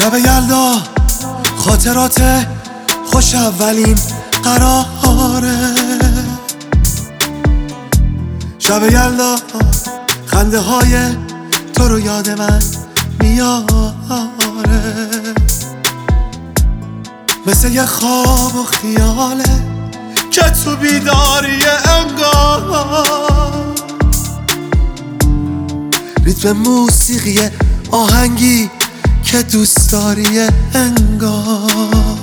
شب یلدا خاطرات خوش اولین قراره. شب یلدا خنده های تو رو یاد من میاره، مثل یه خواب و خیاله که تو بیداری انگار. ریتم موسیقی آهنگی که دوست داری انگار.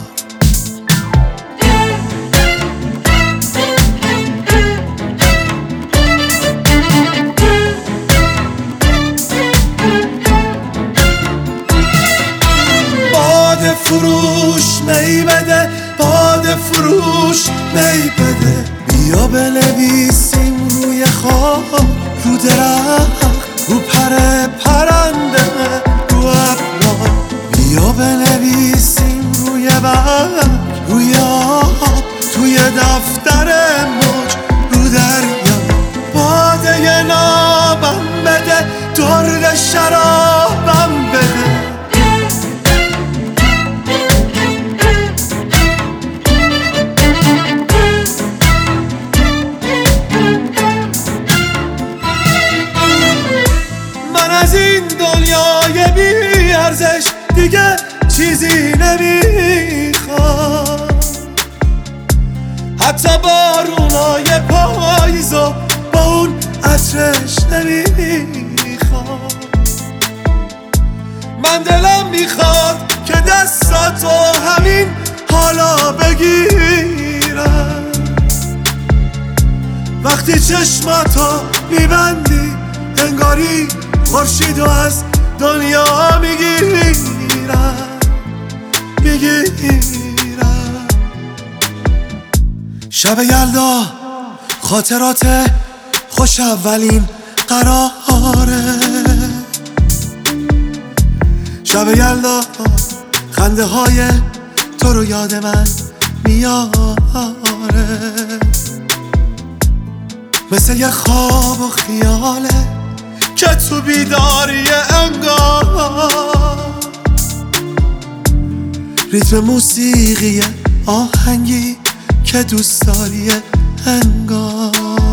باد فروش می بده، باد فروش می بده، بیا بنویسیم روی خواب، رو درخت، رو پر پرنده، رو ابرها. بیا بنویسیم روی برگ، روی آب، توی دفتر موج، رو دریا. باده نابم بده، درد شرابم بده. از این دنیای بی ارزش دیگه چیزی نمیخوام، حتی بارونای پاییزو با اون عطرش نمیخوام. من دلم میخواد که دستاتو همین حالا بگیرم، وقتی چشماتو میبندی انگاری خورشیدو از دنیا میگیرم. شب یلدا خاطرات خوش اولین قراره. شب یلدا خنده های تو رو یاد من میاره، مثل یه خواب و خیاله که تو بیداری انگار. ریتم موسیقی آهنگی که دوست داری انگار.